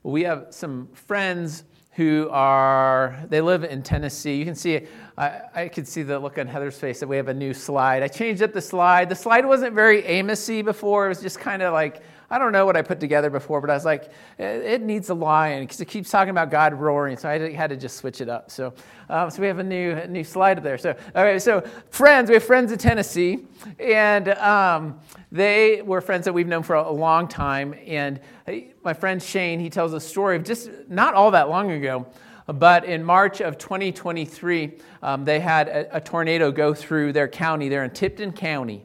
We have some friends who they live in Tennessee. You can see, I could see the look on Heather's face that we have a new slide. I changed up the slide. The slide wasn't very Amos-y before. It was just kind of like, I don't know what I put together before, but I was like, it needs a lion because it keeps talking about God roaring, so I had to just switch it up. So we have a new slide up there. So, okay, so we have friends in Tennessee, and they were friends that we've known for a long time. And my friend Shane, he tells a story of just not all that long ago, but in March of 2023, they had a tornado go through their county. They're in Tipton County,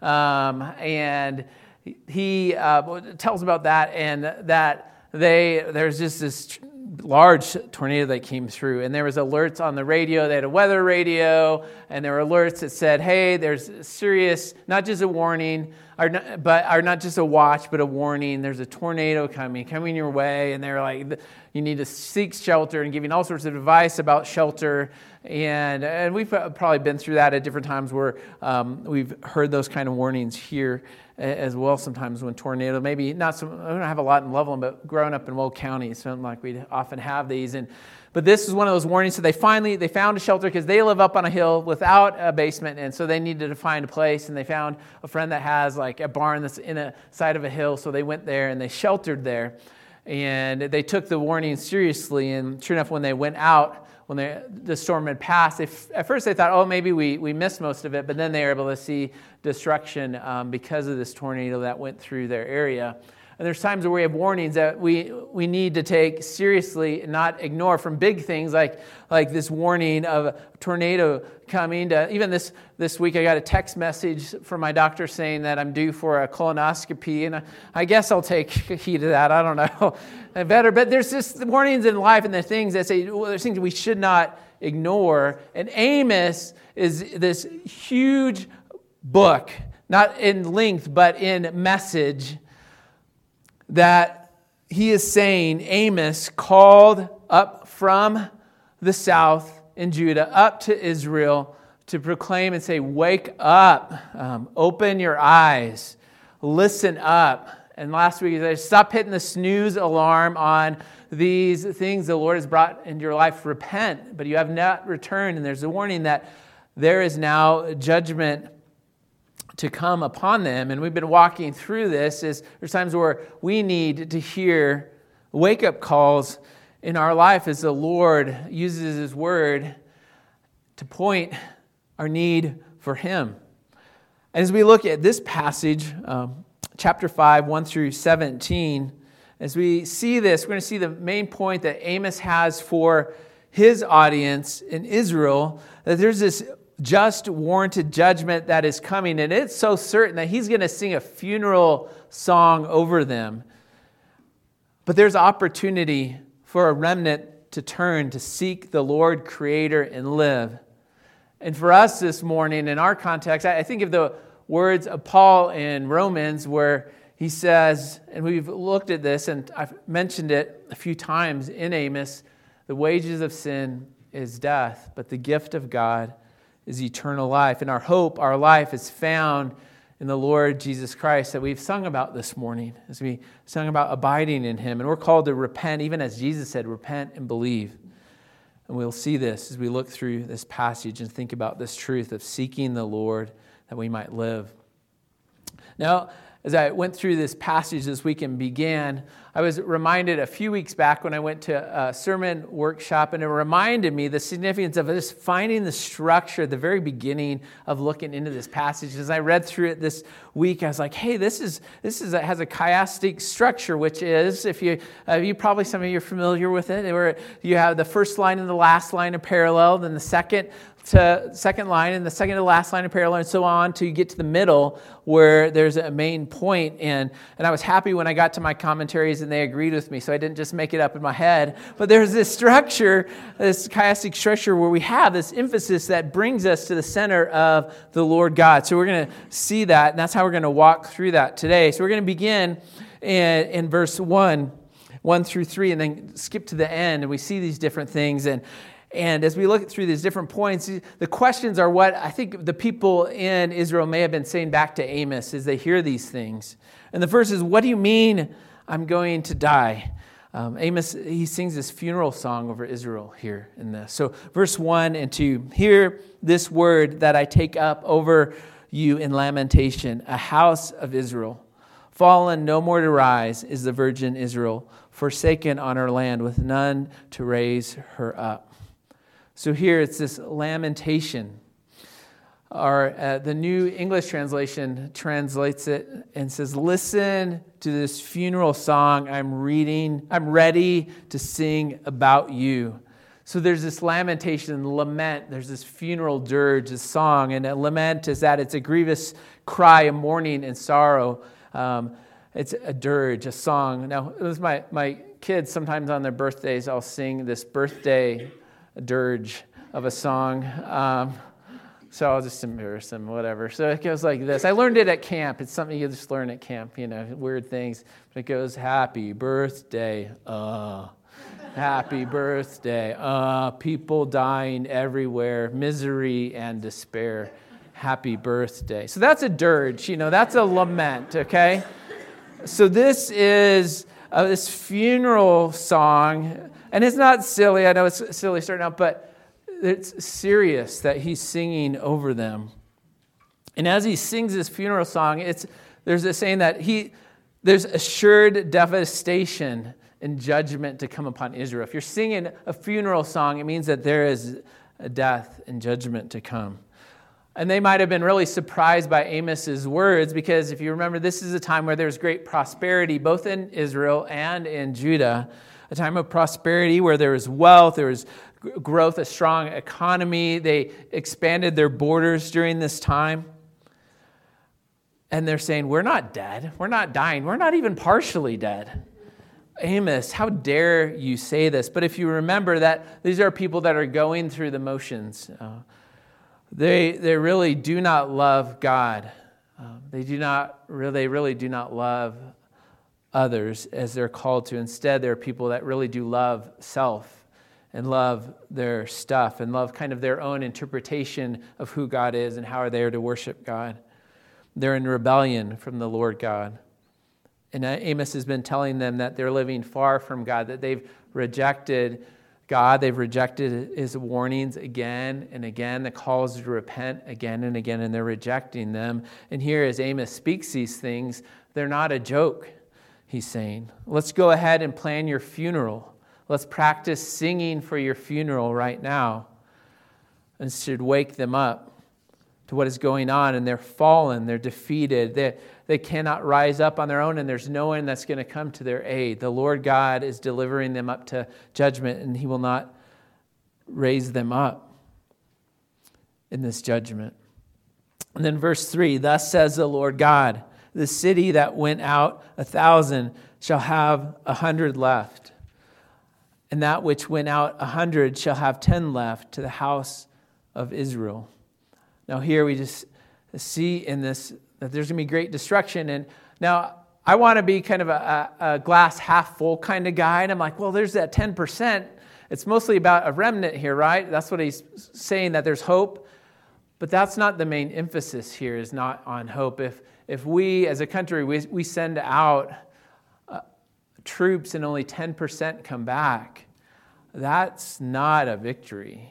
and he tells about that, and that there's just this large tornado that came through, and there was alerts on the radio. They had a weather radio, and there were alerts that said, hey, there's serious, not just a warning, or not just a watch, but a warning. There's a tornado coming your way, and they're like, you need to seek shelter, and giving all sorts of advice about shelter. And we've probably been through that at different times where we've heard those kind of warnings here as well. Sometimes when tornado, maybe not we don't have a lot in Loveland, but growing up in Will County, it's something like we often have these. But this is one of those warnings. So they found a shelter because they live up on a hill without a basement, and so they needed to find a place. And they found a friend that has like a barn that's in a side of a hill. So they went there and they sheltered there, and they took the warning seriously. And sure enough, when they went out, when the storm had passed, at first they thought, oh, maybe we missed most of it, but then they were able to see destruction because of this tornado that went through their area. And there's times where we have warnings that we need to take seriously and not ignore, from big things like this warning of a tornado coming to, even this week I got a text message from my doctor saying that I'm due for a colonoscopy, and I guess I'll take heed of that. I don't know. Better, but there's just warnings in life, and there's things that say, well, there's things we should not ignore. And Amos is this huge book, not in length, but in message, that he is saying, Amos called up from the south in Judah up to Israel to proclaim and say, wake up, open your eyes, listen up. And last week he said, stop hitting the snooze alarm on these things the Lord has brought into your life. Repent, but you have not returned. And there's a warning that there is now judgment to come upon them. And we've been walking through this. There's times where we need to hear wake-up calls in our life as the Lord uses His Word to point our need for Him. And as we look at this passage, chapter 5, 1 through 17, as we see this, we're going to see the main point that Amos has for his audience in Israel, that there's this just, warranted judgment that is coming, and it's so certain that he's going to sing a funeral song over them. But there's opportunity for a remnant to turn, to seek the Lord Creator and live. And for us this morning, in our context, I think of the words of Paul in Romans where he says, and we've looked at this, and I've mentioned it a few times in Amos, the wages of sin is death, but the gift of God is eternal life. And our hope, our life is found in the Lord Jesus Christ that we've sung about this morning, as we sung about abiding in Him. And we're called to repent, even as Jesus said, repent and believe. And we'll see this as we look through this passage and think about this truth of seeking the Lord that we might live. Now, as I went through this passage this week and began, I was reminded a few weeks back when I went to a sermon workshop, and it reminded me the significance of just finding the structure at the very beginning of looking into this passage. As I read through it this week, I was like, hey, this has a chiastic structure, which is, if you probably, some of you are familiar with it, where you have the first line and the last line are parallel, then the second line and the second to last line of parallel, and so on till you get to the middle where there's a main point. And I was happy when I got to my commentaries and they agreed with me, so I didn't just make it up in my head. But there's this structure, this chiastic structure, where we have this emphasis that brings us to the center of the Lord God. So we're going to see that, and that's how we're going to walk through that today. So we're going to begin in verse 1 through 3, and then skip to the end, and we see these different things. And as we look through these different points, the questions are what I think the people in Israel may have been saying back to Amos as they hear these things. And the first is, what do you mean I'm going to die? Amos, he sings this funeral song over Israel here in this. So verse 1 and 2, hear this word that I take up over you in lamentation, a house of Israel. Fallen, no more to rise, is the virgin Israel, forsaken on her land with none to raise her up. So here it's this lamentation. The New English Translation translates it and says, listen to this funeral song I'm ready to sing about you. So there's this lamentation, lament, there's this funeral dirge, this song, and a lament is that it's a grievous cry of mourning and sorrow. It's a dirge, a song. Now, it was my kids, sometimes on their birthdays, I'll sing this birthday dirge of a song. So I'll just embarrass them, whatever. So it goes like this. I learned it at camp. It's something you just learn at camp, weird things. But it goes, happy birthday, happy birthday, people dying everywhere, misery and despair, happy birthday. So that's a dirge, that's a lament, okay? So this is this funeral song, and it's not silly. I know it's silly starting out, but it's serious that he's singing over them. And as he sings this funeral song, there's a saying that there's assured devastation and judgment to come upon Israel. If you're singing a funeral song, it means that there is a death and judgment to come. And they might have been really surprised by Amos's words, because if you remember, this is a time where there's great prosperity, both in Israel and in Judah, a time of prosperity where there was wealth, there was growth, a strong economy. They expanded their borders during this time. And they're saying, we're not dead. We're not dying. We're not even partially dead. Amos, how dare you say this? But if you remember that these are people that are going through the motions. They really do not love God. They really do not love others as they're called to. Instead, they're people that really do love self and love their stuff and love kind of their own interpretation of who God is and how they are to worship God. They're in rebellion from the Lord God. And Amos has been telling them that they're living far from God, that they've rejected God, they've rejected his warnings again and again, the calls to repent again and again, and they're rejecting them. And here as Amos speaks these things, they're not a joke, he's saying. Let's go ahead and plan your funeral. Let's practice singing for your funeral right now. And should wake them up to what is going on. And they're fallen, they're defeated, they cannot rise up on their own, and there's no one that's going to come to their aid. The Lord God is delivering them up to judgment, and he will not raise them up in this judgment. And then verse 3, thus says the Lord God, the city that went out 1,000 shall have 100 left. And that which went out 100 shall have 10 left to the house of Israel. Now here we just see in this that there's going to be great destruction. And now I want to be kind of a glass half full kind of guy. And I'm like, well, there's that 10%. It's mostly about a remnant here, right? That's what he's saying, that there's hope. But that's not the main emphasis here, is not on hope. If we as a country, we send out troops and only 10% come back, that's not a victory.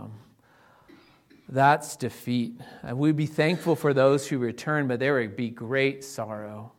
That's defeat. And we'd be thankful for those who return, but there would be great sorrow.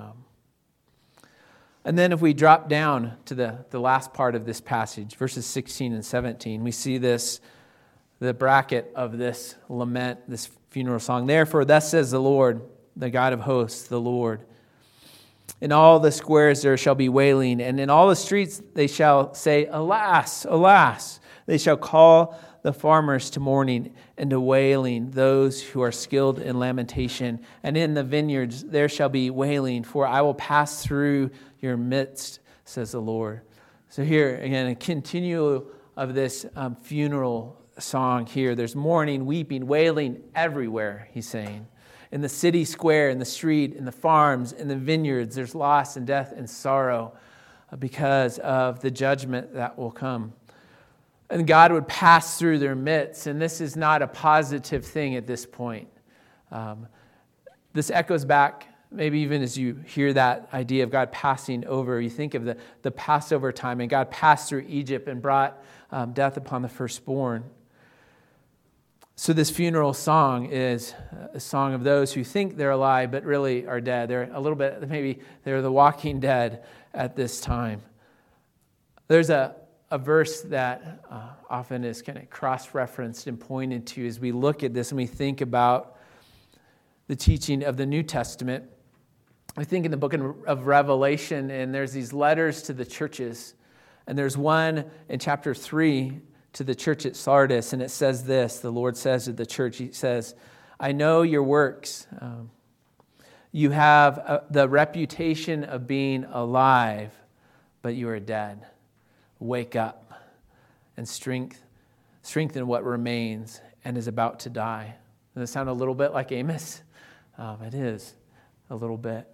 And then if we drop down to the last part of this passage, verses 16 and 17, we see the bracket of this lament, this funeral song. Therefore, thus says the Lord, the God of hosts, the Lord. In all the squares there shall be wailing, and in all the streets they shall say, alas, alas. They shall call the farmers to mourning and to wailing, those who are skilled in lamentation. And in the vineyards there shall be wailing, for I will pass through your midst, says the Lord. So here, again, a continual of this funeral song here. There's mourning, weeping, wailing everywhere, he's saying. In the city square, in the street, in the farms, in the vineyards, there's loss and death and sorrow because of the judgment that will come. And God would pass through their midst, and this is not a positive thing at this point. This echoes back maybe even as you hear that idea of God passing over, you think of the Passover time, and God passed through Egypt and brought death upon the firstborn. So this funeral song is a song of those who think they're alive but really are dead. They're a little bit, maybe they're the walking dead at this time. There's a verse that often is kind of cross-referenced and pointed to as we look at this and we think about the teaching of the New Testament. I think in the book of Revelation, and there's these letters to the churches, and there's one in chapter 3 to the church at Sardis, and it says this, the Lord says to the church, he says, I know your works. You have the reputation of being alive, but you are dead. Wake up and strengthen what remains and is about to die. Does it sound a little bit like Amos? It is a little bit.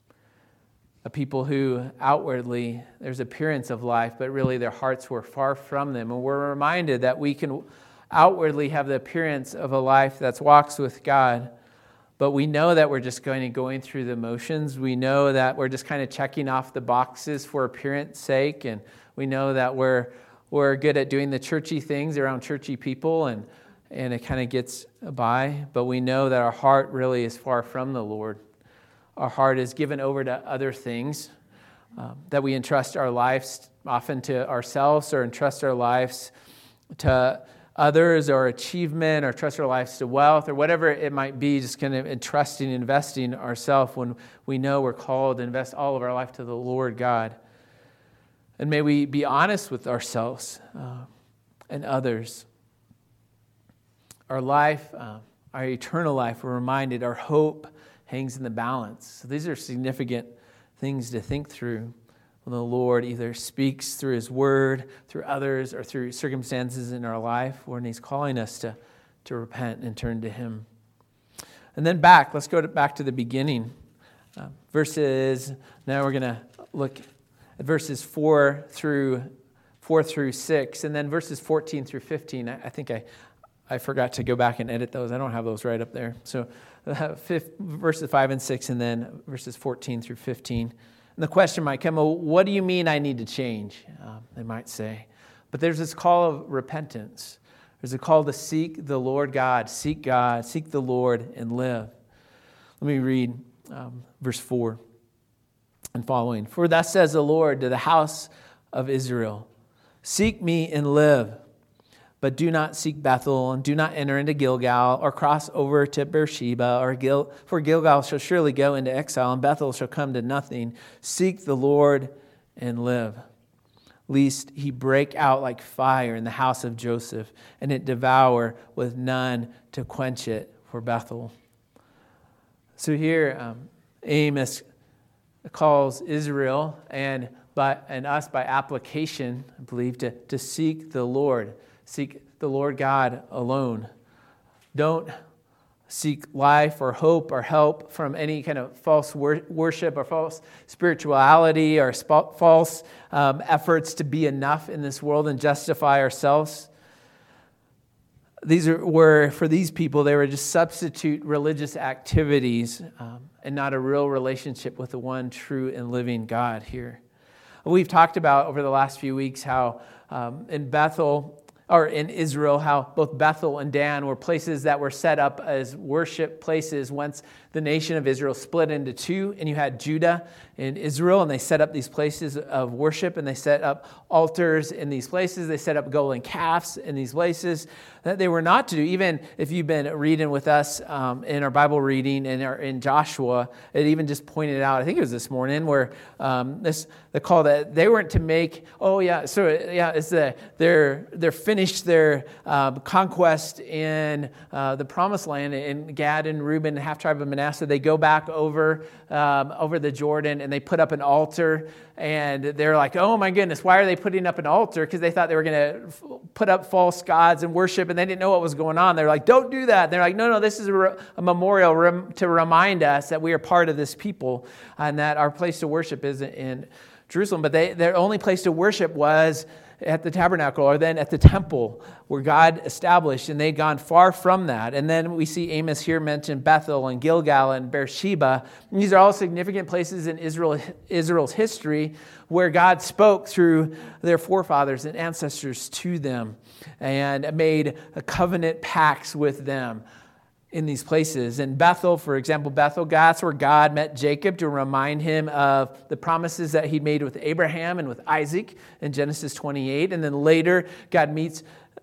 A people who outwardly, there's appearance of life, but really their hearts were far from them. And we're reminded that we can outwardly have the appearance of a life that walks with God, but we know that we're just going through the motions. We know that we're just kind of checking off the boxes for appearance sake, and we know that we're good at doing the churchy things around churchy people, and it kind of gets by, but we know that our heart really is far from the Lord. Our heart is given over to other things, that we entrust our lives often to ourselves or entrust our lives to others or achievement or trust our lives to wealth or whatever it might be, just kind of entrusting, investing ourselves when we know we're called to invest all of our life to the Lord God. And may we be honest with ourselves and others. Our life, our eternal life, we're reminded our hope hangs in the balance. So these are significant things to think through when the Lord either speaks through His Word, through others, or through circumstances in our life when He's calling us to repent and turn to Him. And then let's go back to the beginning. Now we're going to look at verses 4 through 6, and then verses 14 through 15. I think I forgot to go back and edit those. I don't have those right up there. So verses 5 and 6, and then verses 14 through 15. And the question might come, well, what do you mean I need to change? They might say. But there's this call of repentance. There's a call to seek the Lord God, seek the Lord, and live. Let me read verse 4 and following. For thus says the Lord to the house of Israel, seek me and live. But do not seek Bethel, and do not enter into Gilgal, or cross over to Beersheba, for Gilgal shall surely go into exile, and Bethel shall come to nothing. Seek the Lord and live, lest he break out like fire in the house of Joseph, and it devour with none to quench it for Bethel. So here, Amos calls Israel and us by application, I believe, to seek the Lord. Seek the Lord God alone. Don't seek life or hope or help from any kind of false worship or false spirituality or false efforts to be enough in this world and justify ourselves. For these people, they were just substitute religious activities and not a real relationship with the one true and living God here. We've talked about over the last few weeks how in Bethel, or in Israel, how both Bethel and Dan were places that were set up as worship places once the nation of Israel split into two, and you had Judah and Israel, and they set up these places of worship, and they set up altars in these places. They set up golden calves in these places that they were not to do. Even if you've been reading with us in our Bible reading and in Joshua, it even just pointed out, I think it was this morning, where the call that they weren't to make, it's they're finished their conquest in the Promised Land in Gad and Reuben, the half tribe of Manasseh. They go back over the Jordan and they put up an altar, and they're like, oh my goodness, why are they putting up an altar? Because they thought they were going to put up false gods and worship, and they didn't know what was going on. They're like, don't do that. And they're like, no, this is a memorial to remind us that we are part of this people and that our place to worship is in Jerusalem, but their only place to worship was at the tabernacle or then at the temple where God established, and they'd gone far from that. And then we see Amos here mention Bethel and Gilgal and Beersheba. And these are all significant places in Israel's history where God spoke through their forefathers and ancestors to them and made a covenant pacts with them in these places. In Bethel, for example, that's where God met Jacob to remind him of the promises that he'd made with Abraham and with Isaac in Genesis 28. And then later, God meets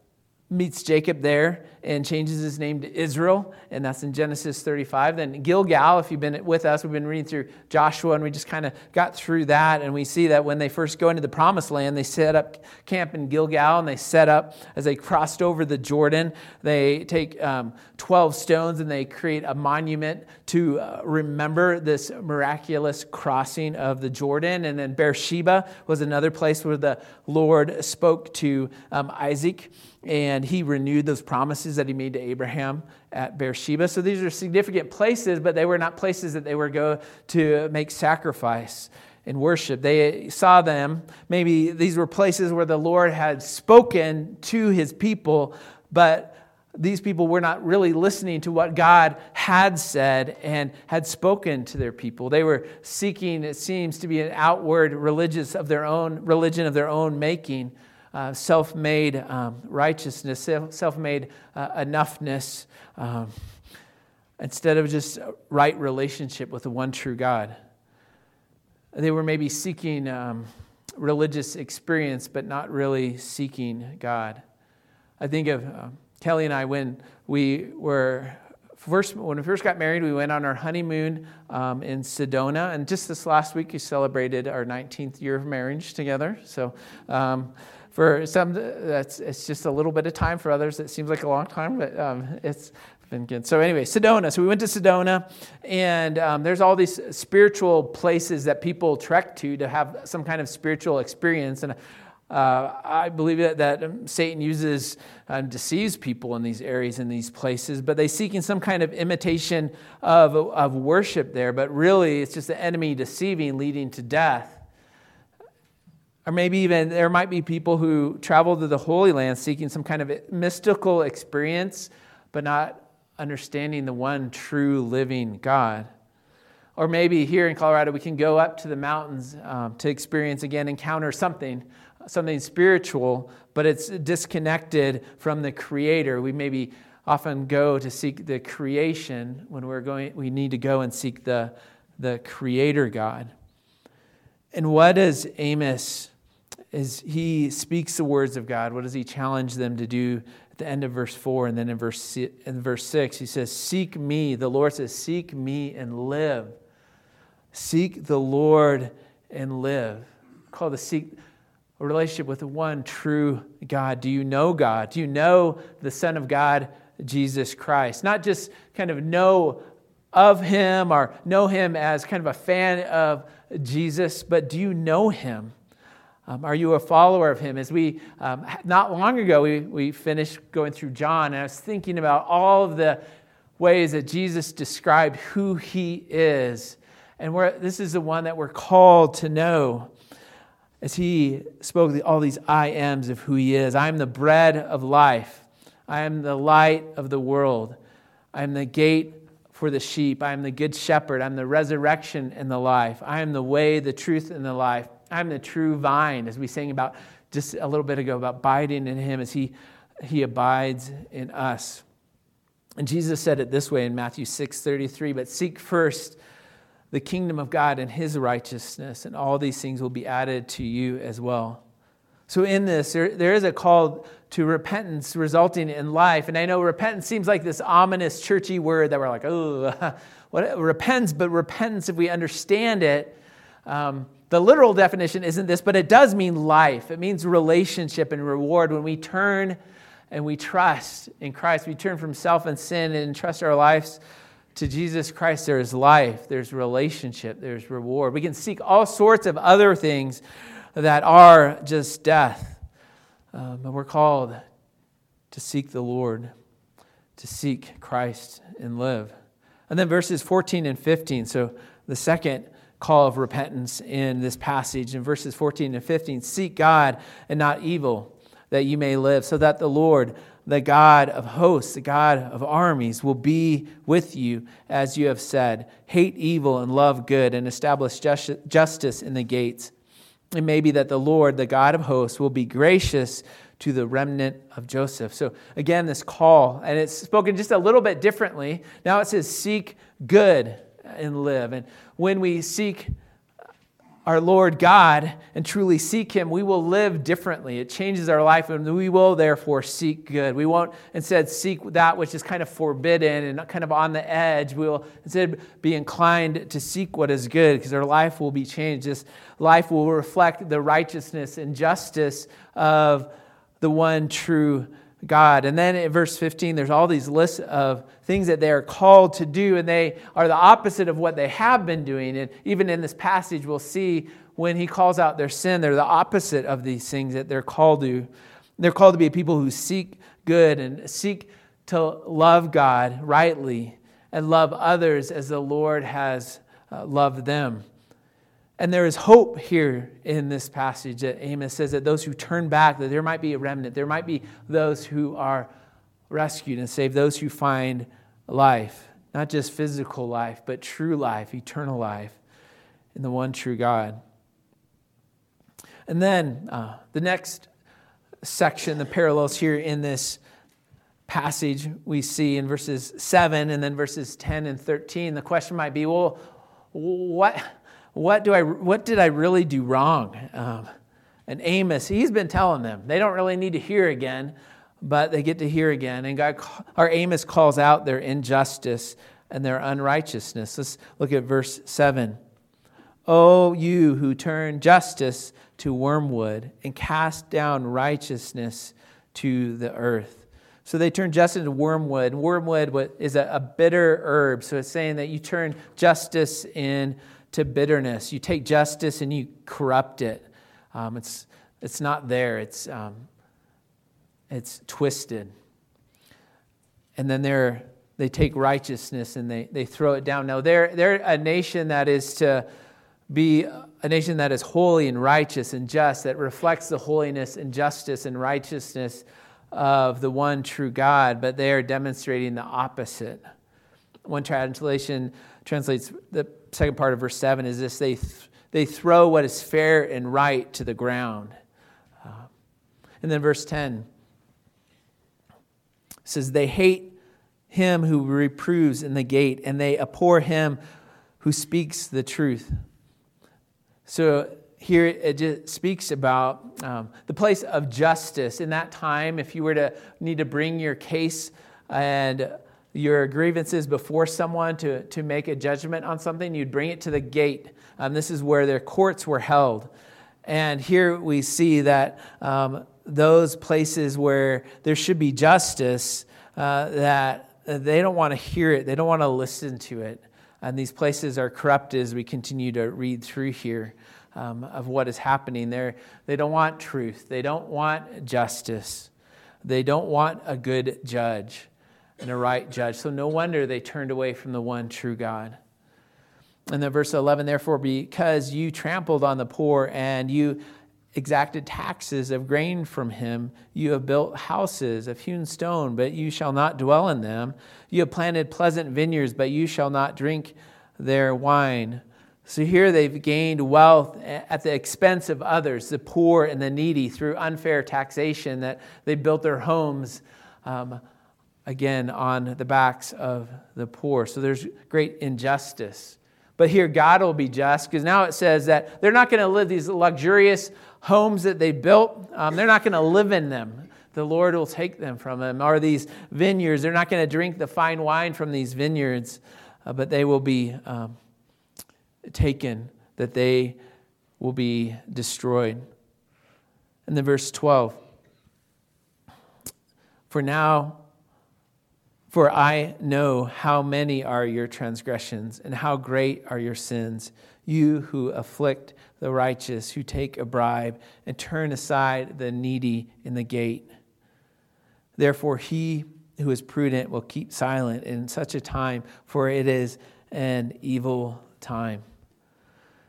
Jacob there and changes his name to Israel, and that's in Genesis 35. Then Gilgal, if you've been with us, we've been reading through Joshua, and we just kind of got through that, and we see that when they first go into the Promised Land, they set up camp in Gilgal, and they set up, as they crossed over the Jordan, they take 12 stones, and they create a monument to remember this miraculous crossing of the Jordan. And then Beersheba was another place where the Lord spoke to Isaac, and he renewed those promises that he made to Abraham at Beersheba. So these are significant places, but they were not places that they were going to make sacrifice and worship. They saw them, maybe these were places where the Lord had spoken to his people, but these people were not really listening to what God had said and had spoken to their people. They were seeking, it seems, to be an outward religion of their own making. Self-made righteousness, self-made enoughness, instead of just right relationship with the one true God. They were maybe seeking religious experience, but not really seeking God. I think of Kelly and I when we first got married. We went on our honeymoon in Sedona, and just this last week we celebrated our 19th year of marriage together. So. For some, it's just a little bit of time. For others, it seems like a long time, but it's been good. So anyway, Sedona. So we went to Sedona, and there's all these spiritual places that people trek to have some kind of spiritual experience. And I believe that Satan uses deceives people in these areas, in these places, but they seeking some kind of imitation of worship there. But really, it's just the enemy deceiving, leading to death. Or maybe even there might be people who travel to the Holy Land seeking some kind of mystical experience, but not understanding the one true living God. Or maybe here in Colorado, we can go up to the mountains to encounter something spiritual, but it's disconnected from the Creator. We maybe often go to seek the creation when we need to go and seek the Creator God. And what does Amos, as he speaks the words of God, what does he challenge them to do at the end of verse 4? And then in verse 6, he says, seek me. The Lord says, seek me and live. Seek the Lord and live. Called to seek a relationship with the one true God. Do you know God? Do you know the Son of God, Jesus Christ? Not just kind of know of him or know him as kind of a fan of Jesus, but do you know him? Are you a follower of him? As we, not long ago, we finished going through John, and I was thinking about all of the ways that Jesus described who he is. And this is the one that we're called to know. As he spoke all these I ams of who he is. I am the bread of life. I am the light of the world. I am the gate for the sheep. I am the good shepherd. I'm the resurrection and the life. I am the way, the truth, and the life. I'm the true vine, as we sang about just a little bit ago, about abiding in him as he abides in us. And Jesus said it this way in Matthew 6:33, but seek first the kingdom of God and his righteousness, and all these things will be added to you as well. So in this, there is a call to repentance resulting in life. And I know repentance seems like this ominous, churchy word that we're like, oh, what repentance? But repentance, if we understand it, the literal definition isn't this, but it does mean life. It means relationship and reward. When we turn and we trust in Christ, we turn from self and sin and entrust our lives to Jesus Christ, there is life, there's relationship, there's reward. We can seek all sorts of other things that are just death. But we're called to seek the Lord, to seek Christ and live. And then verses 14 and 15. So the second call of repentance in this passage. In verses 14 and 15, seek God and not evil, that you may live, so that the Lord, the God of hosts, the God of armies, will be with you, as you have said. Hate evil and love good, and establish justice in the gates. It may be that the Lord, the God of hosts, will be gracious to the remnant of Joseph. So again, this call, and it's spoken just a little bit differently. Now it says, seek good and live. And when we seek our Lord God and truly seek Him, we will live differently. It changes our life, and we will therefore seek good. We won't instead seek that which is kind of forbidden and kind of on the edge. We will instead be inclined to seek what is good, because our life will be changed. This life will reflect the righteousness and justice of the one true God. And then in verse 15, there's all these lists of things that they are called to do, and they are the opposite of what they have been doing. And even in this passage, we'll see when he calls out their sin, they're the opposite of these things that they're called to. They're called to be people who seek good and seek to love God rightly and love others as the Lord has loved them. And there is hope here in this passage that Amos says that those who turn back, that there might be a remnant, there might be those who are rescued and saved, those who find life, not just physical life, but true life, eternal life in the one true God. And then the next section, the parallels here in this passage we see in verses 7 and then verses 10 and 13. The question might be, well, what did I really do wrong? And Amos, he's been telling them. They don't really need to hear again, but they get to hear again. And Amos calls out their injustice and their unrighteousness. Let's look at verse 7. O you who turn justice to wormwood and cast down righteousness to the earth. So they turn justice to wormwood. Wormwood is a bitter herb. So it's saying that you turn justice into bitterness. You take justice and you corrupt it. It's not there. It's twisted. And then they take righteousness and they throw it down. Now they're a nation that is to be a nation that is holy and righteous and just, that reflects the holiness and justice and righteousness of the one true God, but they are demonstrating the opposite. One translation translates the second part of verse 7 is this: they throw what is fair and right to the ground. And then verse 10 says, they hate him who reproves in the gate, and they abhor him who speaks the truth. So here it just speaks about the place of justice. In that time, if you were to need to bring your case and your grievances before someone to make a judgment on something, you'd bring it to the gate. This is where their courts were held. And here we see that those places where there should be justice, that they don't want to hear it. They don't want to listen to it. And these places are corrupted as we continue to read through here of what is happening there. They don't want truth. They don't want justice. They don't want a good judge and a right judge. So no wonder they turned away from the one true God. And then verse 11, therefore, because you trampled on the poor and you exacted taxes of grain from him, you have built houses of hewn stone, but you shall not dwell in them. You have planted pleasant vineyards, but you shall not drink their wine. So here they've gained wealth at the expense of others, the poor and the needy, through unfair taxation, that they built their homes again on the backs of the poor. So there's great injustice. But here God will be just, because now it says that they're not going to live these luxurious homes that they built. They're not going to live in them. The Lord will take them from them. Or these vineyards, they're not going to drink the fine wine from these vineyards, but they will be taken, that they will be destroyed. And then verse 12. For I know how many are your transgressions and how great are your sins, you who afflict the righteous, who take a bribe and turn aside the needy in the gate. Therefore he who is prudent will keep silent in such a time, for it is an evil time.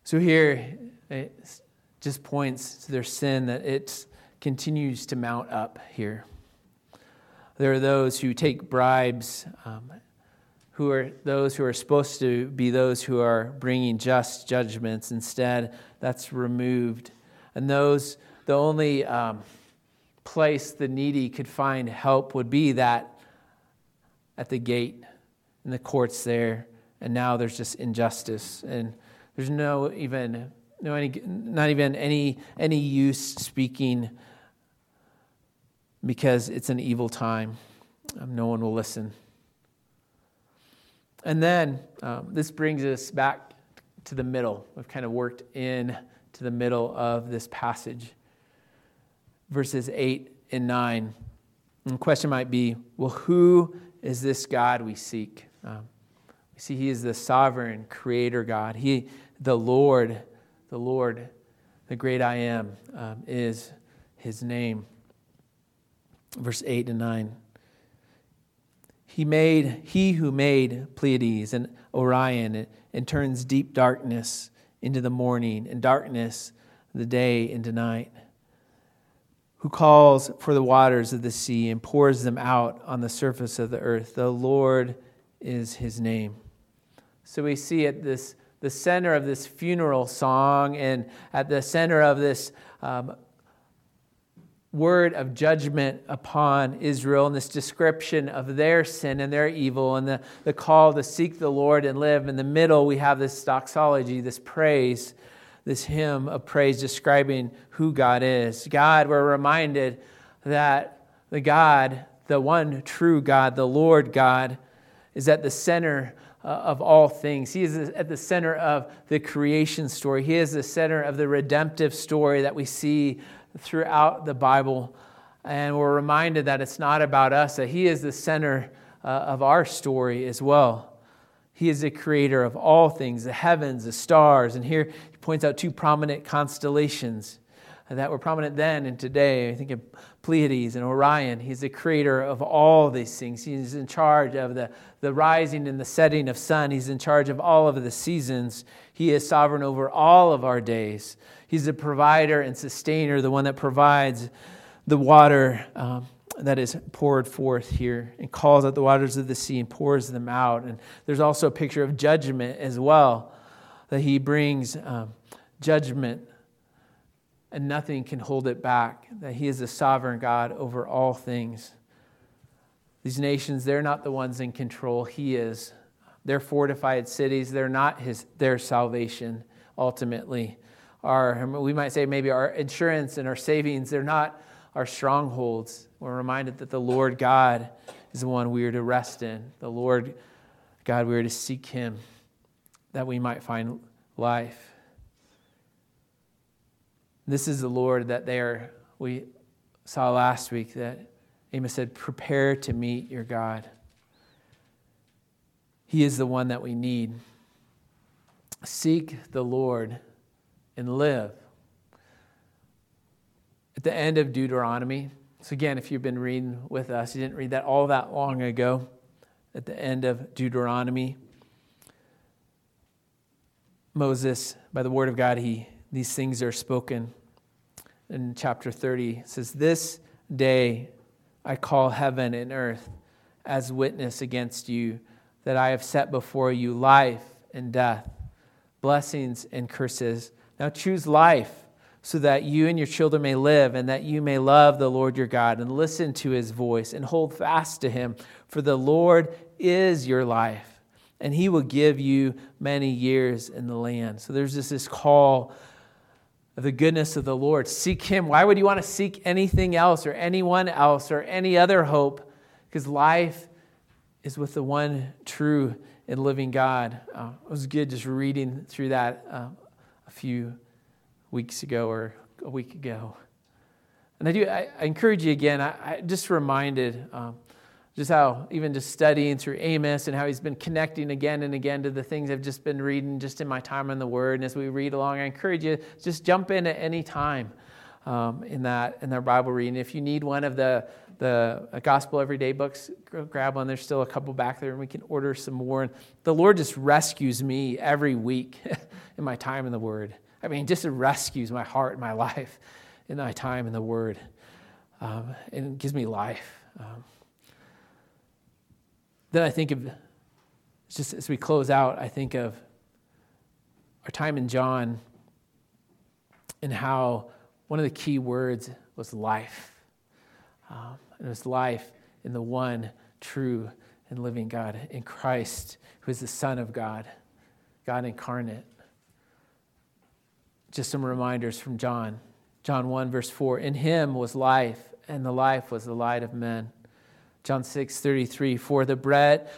So here, it just points to their sin, that it continues to mount up here. There are those who take bribes, who are those who are supposed to be those who are bringing just judgments. Instead, that's removed. And the only place the needy could find help would be that at the gate, in the courts there. And now there's just injustice, and there's not even any use speaking, because it's an evil time. No one will listen. And then this brings us back to the middle. We've kind of worked in to the middle of this passage. Verses 8 and 9. And the question might be, well, who is this God we seek? We see he is the sovereign creator God. He, the Lord, the great I am, is his name. Verse 8 and 9. He who made Pleiades and Orion, and turns deep darkness into the morning, and darkness the day into night. Who calls for the waters of the sea and pours them out on the surface of the earth. The Lord is his name. So we see at the center of this funeral song, and at the center of this word of judgment upon Israel, and this description of their sin and their evil, and the call to seek the Lord and live. In the middle, we have this doxology, this praise, this hymn of praise describing who God is. God, we're reminded that the God, the one true God, the Lord God, is at the center of all things. He is at the center of the creation story. He is the center of the redemptive story that we see throughout the Bible. And we're reminded that it's not about us, that he is the center of our story as well. He is the creator of all things, the heavens, the stars. And here he points out two prominent constellations that were prominent then and today. I think of Pleiades and Orion. He's the creator of all these things. He's in charge of the rising and the setting of sun. He's in charge of all of the seasons. He is sovereign over all of our days. He's the provider and sustainer, the one that provides the water that is poured forth here, and calls out the waters of the sea and pours them out. And there's also a picture of judgment as well, that he brings judgment and nothing can hold it back, that he is the sovereign God over all things. These nations, they're not the ones in control. He is. They're fortified cities. They're not their salvation ultimately. We might say maybe our insurance and our savings, they're not our strongholds. We're reminded that the Lord God is the one we are to rest in. The Lord God, we are to seek him that we might find life. This is the Lord that we saw last week, that Amos said, prepare to meet your God. He is the one that we need. Seek the Lord and live. At the end of Deuteronomy, so again, if you've been reading with us, you didn't read that all that long ago. At the end of Deuteronomy, Moses, by the word of God, these things are spoken. In chapter 30, it says, this day I call heaven and earth as witness against you, that I have set before you life and death, blessings and curses. Now choose life, so that you and your children may live, and that you may love the Lord your God, and listen to his voice, and hold fast to him. For the Lord is your life, and he will give you many years in the land. So there's just this call of the goodness of the Lord. Seek him. Why would you want to seek anything else or anyone else or any other hope? Because life is with the one true and living God. It was good just reading through that a few weeks ago or a week ago. And I encourage you again, I just reminded just how even just studying through Amos and how he's been connecting again and again to the things I've just been reading just in my time in the Word. And as we read along, I encourage you, just jump in at any time. in their Bible reading. If you need one of the Gospel Everyday books, go grab one. There's still a couple back there, and we can order some more. And the Lord just rescues me every week in my time in the Word. I mean, just rescues my heart and my life in my time in the Word. And it gives me life. Then I think of, just as we close out, I think of our time in John and how one of the key words was life. And it was life in the one true and living God, in Christ, who is the Son of God, God incarnate. Just some reminders from John. John 1, verse 4, in him was life, and the life was the light of men. John 6:33, for the bread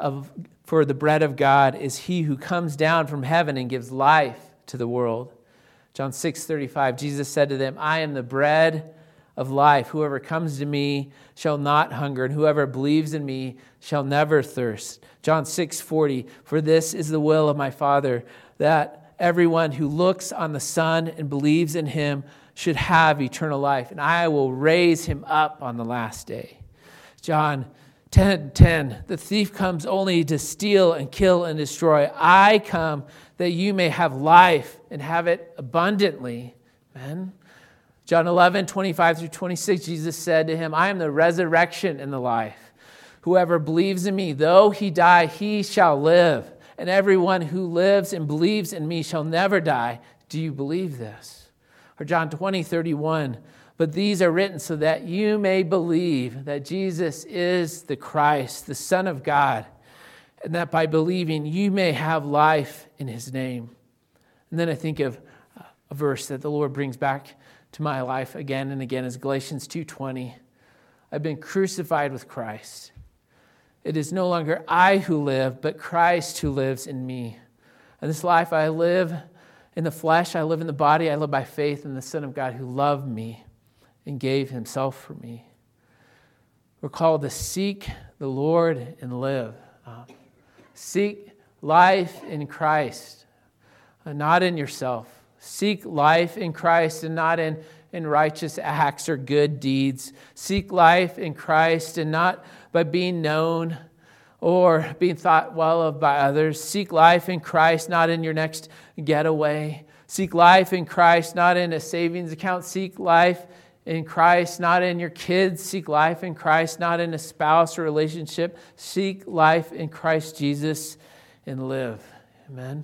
of God is he who comes down from heaven and gives life to the world. John 6:35, Jesus said to them, I am the bread of life. Whoever comes to me shall not hunger, and whoever believes in me shall never thirst. John 6:40, for this is the will of my Father, that everyone who looks on the Son and believes in him should have eternal life, and I will raise him up on the last day. John 10:10, the thief comes only to steal and kill and destroy. I come that you may have life and have it abundantly. Amen. John 11:25-26, Jesus said to him, I am the resurrection and the life. Whoever believes in me, though he die, he shall live. And everyone who lives and believes in me shall never die. Do you believe this? Or John 20:31, but these are written so that you may believe that Jesus is the Christ, the Son of God, and that by believing you may have life in his name. And then I think of a verse that the Lord brings back to my life again and again is Galatians 2:20. I've been crucified with Christ. It is no longer I who live, but Christ who lives in me. And this life I live in the flesh, I live in the body, I live by faith in the Son of God who loved me and gave himself for me. We're called to seek the Lord and live. Seek life in Christ, not in yourself. Seek life in Christ and not in righteous acts or good deeds. Seek life in Christ and not by being known or being thought well of by others. Seek life in Christ, not in your next getaway. Seek life in Christ, not in a savings account. Seek life in Christ, not in your kids. Seek life in Christ, not in a spouse or relationship. Seek life in Christ Jesus and live. Amen.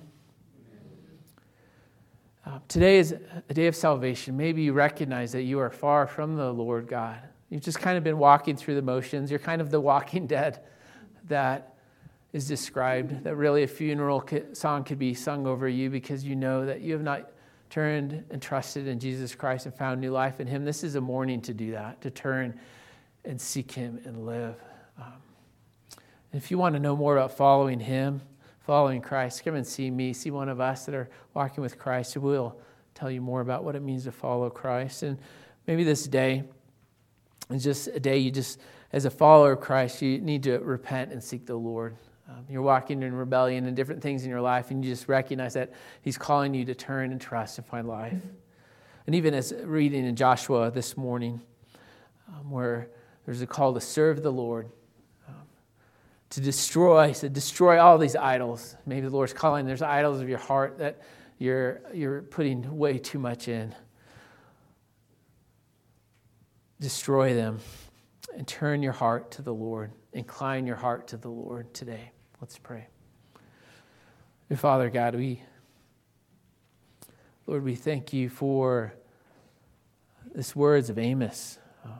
Today is a day of salvation. Maybe you recognize that you are far from the Lord God. You've just kind of been walking through the motions. You're kind of the walking dead that is described, that really a funeral song could be sung over you because you know that you have not turned and trusted in Jesus Christ and found new life in him. This is a morning to do that, to turn and seek him and live. If you want to know more about following him, following Christ, come and see me, see one of us that are walking with Christ who will tell you more about what it means to follow Christ. And maybe this day is just a day you just, as a follower of Christ, you need to repent and seek the Lord. You're walking in rebellion and different things in your life, and you just recognize that he's calling you to turn and trust and find life. And even as reading in Joshua this morning, where there's a call to serve the Lord, to destroy all these idols. Maybe the Lord's calling, there's idols of your heart that you're putting way too much in. Destroy them and turn your heart to the Lord. Incline your heart to the Lord today. Let's pray. Dear Father God, Lord, we thank you for these words of Amos.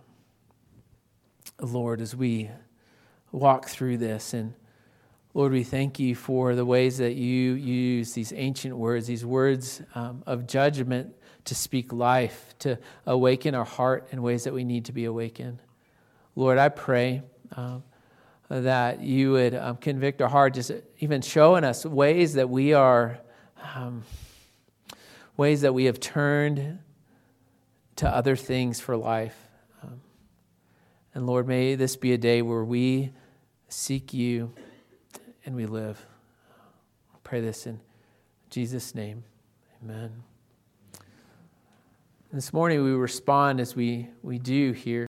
Lord, as we walk through this, and Lord, we thank you for the ways that you use these ancient words, these words of judgment to speak life, to awaken our heart in ways that we need to be awakened. Lord, I pray that you would convict our heart, just even showing us ways that we are, ways that we have turned to other things for life. And Lord, may this be a day where we seek you and we live. I pray this in Jesus' name. Amen. This morning we respond as we do here.